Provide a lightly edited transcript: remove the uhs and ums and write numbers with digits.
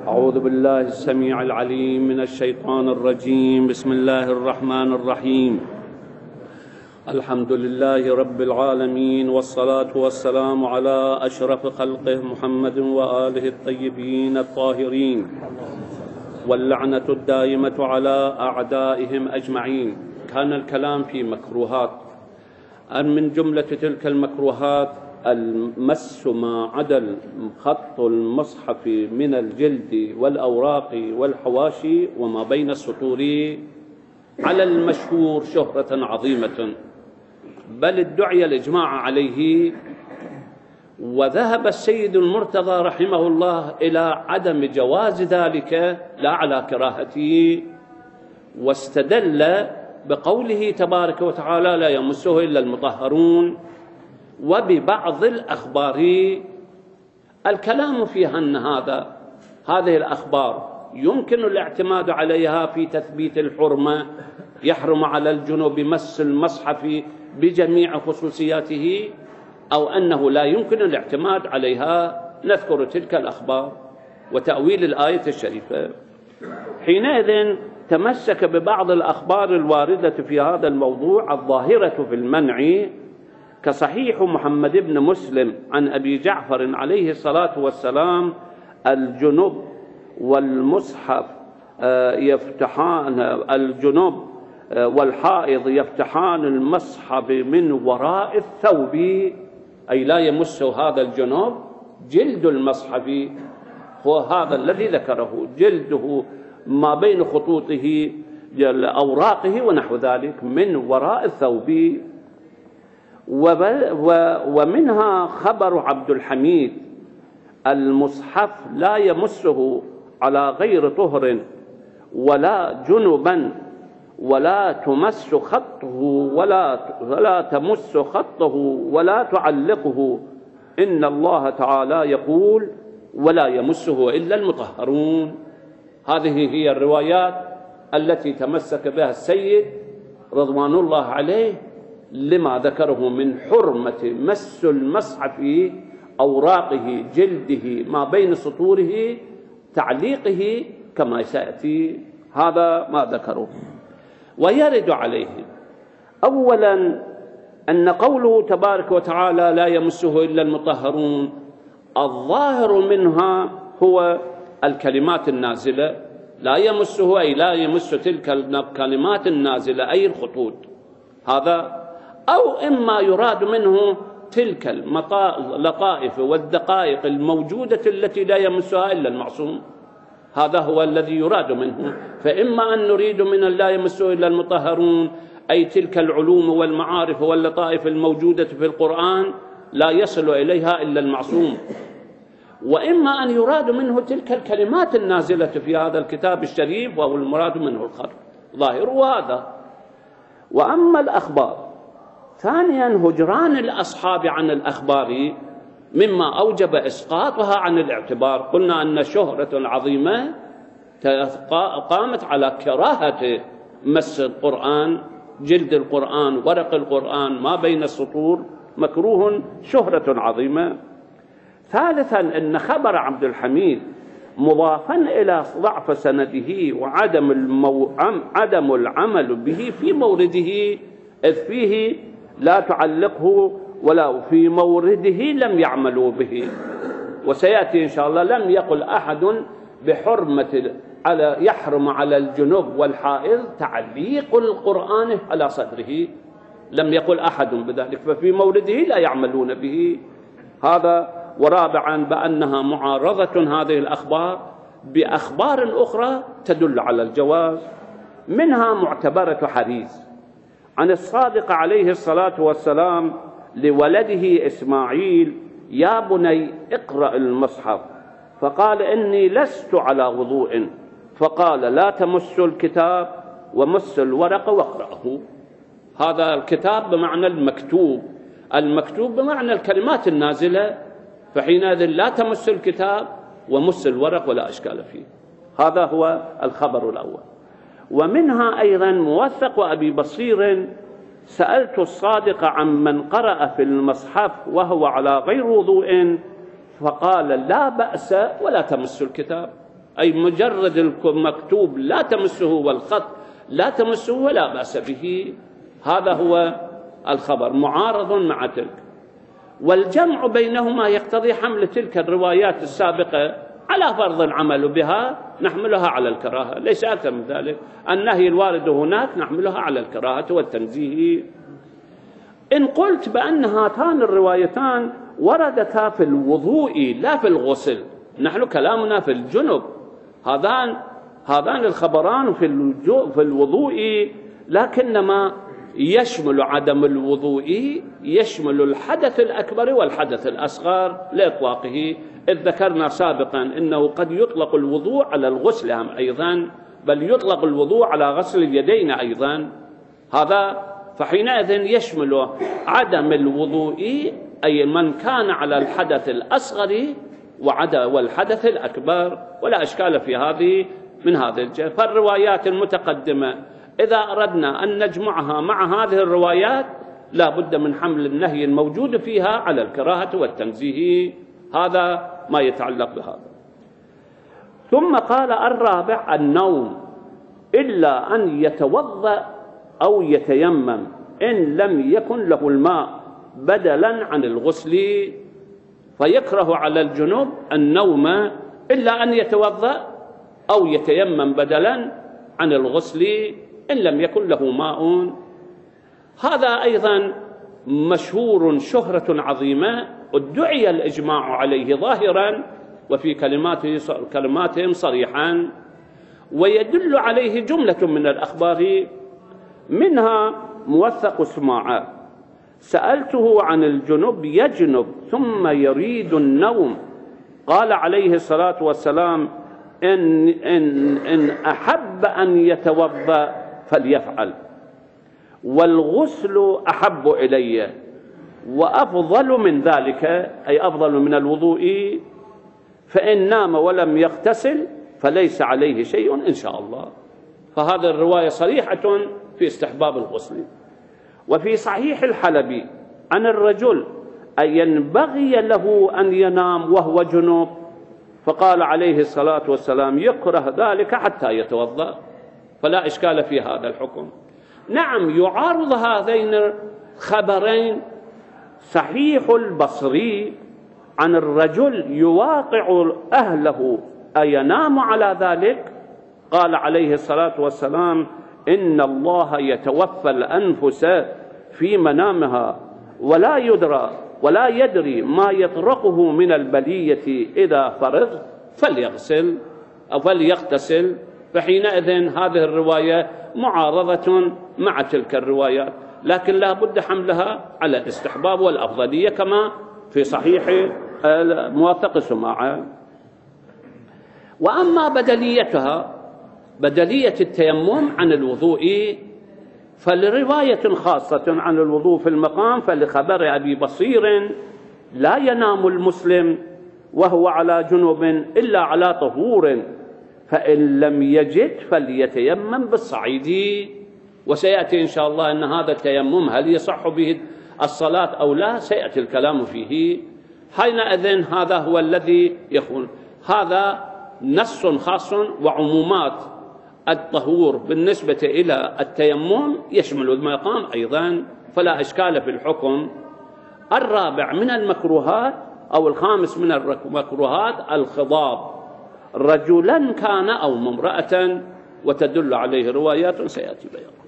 أعوذ بالله السميع العليم من الشيطان الرجيم. بسم الله الرحمن الرحيم. الحمد لله رب العالمين، والصلاة والسلام على أشرف خلقه محمد وآله الطيبين الطاهرين، واللعنة الدائمة على أعدائهم أجمعين. كان الكلام في مكروهات، من جملة تلك المكروهات المس ما عدا خط المصحف من الجلد والأوراق والحواشي وما بين السطور على المشهور شهرة عظيمة، بل ادعي الإجماع عليه. وذهب السيد المرتضى رحمه الله إلى عدم جواز ذلك لا على كراهته، واستدل بقوله تبارك وتعالى: لا يمسه إلا المطهرون، وببعض الأخبار. الكلام فيها أن هذه الأخبار يمكن الاعتماد عليها في تثبيت الحرمة، يحرم على الجنوب مس المصحف بجميع خصوصياته، أو أنه لا يمكن الاعتماد عليها. نذكر تلك الأخبار وتأويل الآية الشريفة. حينئذ تمسك ببعض الأخبار الواردة في هذا الموضوع الظاهرة في المنع، كصحيح محمد بن مسلم عن أبي جعفر عليه الصلاة والسلام: الجنوب والمصحف يفتحان، الجنوب والحائض يفتحان المصحف من وراء الثوب، أي لا يمس هذا الجنوب جلد المصحف، هو هذا الذي ذكره، جلده ما بين خطوطه أوراقه ونحو ذلك من وراء الثوب. ومنها خبر عبد الحميد: المصحف لا يمسه على غير طهر ولا جنبا، ولا تمس خطه ولا تمس خطه ولا تعلقه، إن الله تعالى يقول: ولا يمسه إلا المطهرون. هذه هي الروايات التي تمسك بها السيد رضوان الله عليه لما ذكره من حرمة مس المصحف، أوراقه، جلده، ما بين سطوره، تعليقه، كما سيأتي. هذا ما ذكره. ويرد عليه أولا أن قوله تبارك وتعالى: لا يمسه إلا المطهرون، الظاهر منها هو الكلمات النازلة، لا يمسه أي لا يمس تلك الكلمات النازلة أي الخطوط، هذا. أو إما يراد منه تلك اللطائف والدقائق الموجودة التي لا يمسها إلا المعصوم، هذا هو الذي يراد منه. فإما أن نريد من لا يمسه إلا المطهرون أي تلك العلوم والمعارف واللطائف الموجودة في القرآن لا يصل إليها إلا المعصوم، وإما أن يراد منه تلك الكلمات النازلة في هذا الكتاب الشريف، وهو المراد منه الخط ظاهر هذا. وأما الأخبار، ثانيا هجران الأصحاب عن الأخبار مما أوجب إسقاطها عن الاعتبار. قلنا أن شهرة عظيمة قامت على كراهة مس القرآن، جلد القرآن، ورق القرآن، ما بين السطور، مكروه، شهرة عظيمة. ثالثا أن خبر عبد الحميد مضافا إلى ضعف سنده وعدم العمل به في مورده، إذ فيه لا تعلقه ولا في مورده لم يعملوا به. وسيأتي إن شاء الله: لم يقل أحد بحرمة يحرم على الجنوب والحائض تعليق القرآن على صدره، لم يقل أحد بذلك، ففي مورده لا يعملون به، هذا. ورابعا بأنها معارضة هذه الأخبار بأخبار أخرى تدل على الجواز. منها معتبرة حديث عن الصادق عليه الصلاة والسلام لولده إسماعيل: يا بني اقرأ المصحف، فقال: إني لست على وضوء، فقال: لا تمس الكتاب ومس الورق واقرأه. هذا الكتاب بمعنى المكتوب، المكتوب بمعنى الكلمات النازلة، فحينئذ لا تمس الكتاب ومس الورق ولا إشكال فيه. هذا هو الخبر الأول. ومنها أيضا موثق أبي بصير: سألت الصادق عن من قرأ في المصحف وهو على غير وضوء، فقال: لا بأس ولا تمس الكتاب، أي مجرد المكتوب لا تمسه والخط لا تمسه ولا بأس به، هذا هو الخبر معارض مع تلك. والجمع بينهما يقتضي حمل تلك الروايات السابقة على فرض العمل بها نحملها على الكراهة، ليس أكثر من ذلك. النهي الوارد هناك نحملها على الكراهة والتنزيه. إن قلت بأن هاتان الروايتان وردتا في الوضوء لا في الغسل، نحن كلامنا في الجنب، هذان الخبران في الوضوء، لكنما يشمل عدم الوضوء يشمل الحدث الأكبر والحدث الأصغر لإطلاقه، إذ ذكرنا سابقا إنه قد يطلق الوضوء على الغسل أيضا، بل يطلق الوضوء على غسل اليدين أيضا. هذا فحينئذ يشمل عدم الوضوء أي من كان على الحدث الأصغر والحدث الأكبر، ولا إشكال في هذه من هذا الجهة. فالروايات المتقدمة إذا أردنا أن نجمعها مع هذه الروايات لا بد من حمل النهي الموجود فيها على الكراهة والتنزيه، هذا ما يتعلق بهذا. ثم قال الرابع النوم، إلا أن يتوضأ أو يتيمم إن لم يكن له الماء بدلا عن الغسل، فيكره على الجنوب النوم إلا أن يتوضأ أو يتيمم بدلا عن الغسل إن لم يكن له ماء. هذا أيضا مشهور شهرة عظيمة، ادعي الإجماع عليه ظاهرا وفي كلماتهم صريحا، ويدل عليه جملة من الأخبار، منها موثق سماعة: سألته عن الجنب يجنب ثم يريد النوم، قال عليه الصلاة والسلام: إن أحب أن يتوضأ فليفعل، والغسل أحب إلي وأفضل من ذلك، أي أفضل من الوضوء، فإن نام ولم يغتسل فليس عليه شيء إن شاء الله. فهذه الرواية صريحة في استحباب الغسل. وفي صحيح الحلبي عن الرجل أن ينبغي له أن ينام وهو جنوب، فقال عليه الصلاة والسلام: يكره ذلك حتى يتوضأ، فلا إشكال في هذا الحكم. نعم، يعارض هذين الخبرين صحيح البصري عن الرجل يواقع أهله أينام على ذلك، قال عليه الصلاة والسلام: إن الله يتوفى الأنفس في منامها ولا يدري ما يطرقه من البلية، إذا فرغ فليغسل أو فليغتسل. فحينئذ هذه الرواية معارضة مع تلك الروايات، لكن لا بد حملها على الاستحباب والأفضلية كما في صحيح موثق سماعة. وأما بدلية التيمم عن الوضوء، فلرواية خاصة عن الوضوء في المقام، فلخبر أبي بصير: لا ينام المسلم وهو على جنوب إلا على طهور، فإن لم يجد فليتيمم بالصعيد. وسيأتي إن شاء الله أن هذا التيمم هل يصح به الصلاة أو لا، سيأتي الكلام فيه. حينئذ هذا هو الذي يكون، هذا نص خاص، وعمومات الطهور بالنسبة إلى التيمم يشمل المقام أيضا، فلا إشكال في الحكم. الرابع من المكروهات أو الخامس من المكروهات الخضاب، رجلا كان أو امرأة، وتدل عليه روايات سيأتي بيانها.